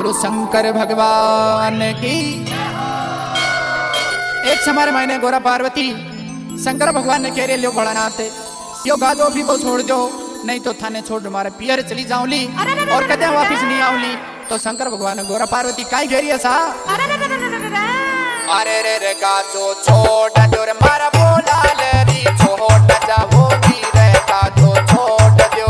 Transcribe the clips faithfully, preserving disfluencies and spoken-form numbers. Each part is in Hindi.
गुरु शंकर भगवान की। एक समय मैंने गोरा पार्वती शंकर भगवान ने कह रहे लियो भोलानाथ यो गाजो भी को छोड़ दो नहीं तो थाने छोड़ मारे पियर चली जाऊंगी और कहते हैं वापिस नहीं आऊंगी। तो शंकर भगवान ने गोरा पार्वती काई कह रही है सा अरे रे रे गाजो छोड़ दो रे मारा बोला रे छोड़ जाओ रे गाजो छोड़ दो।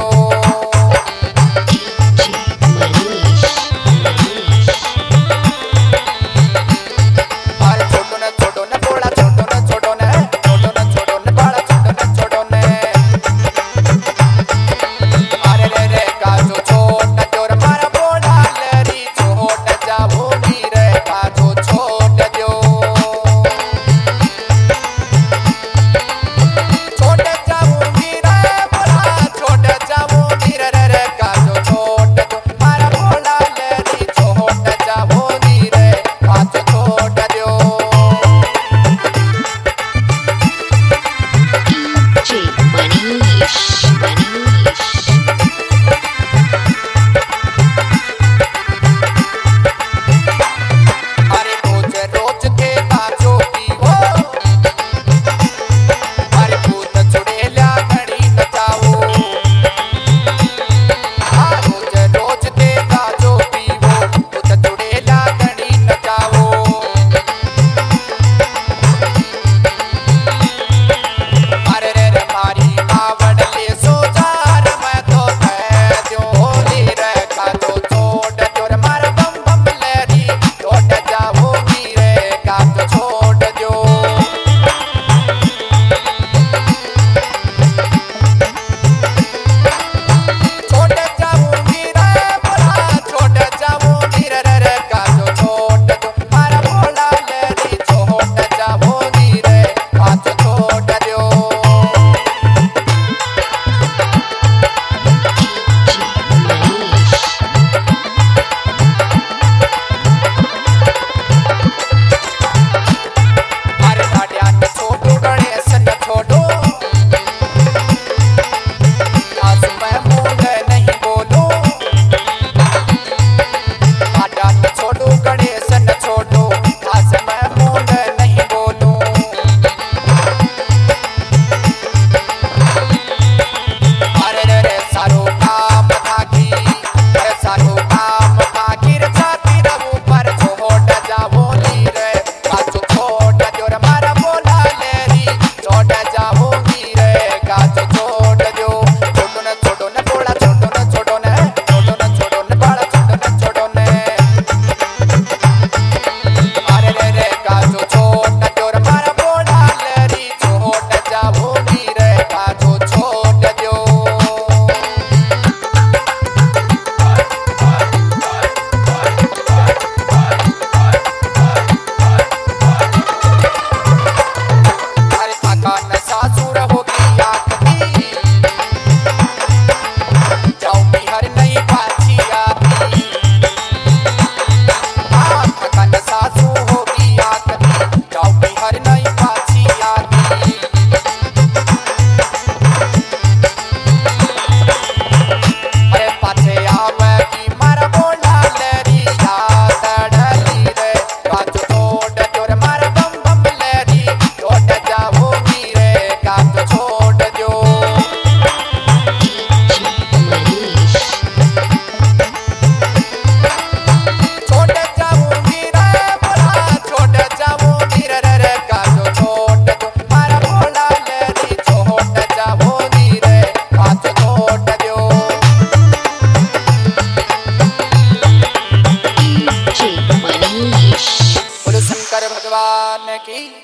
भगवान की।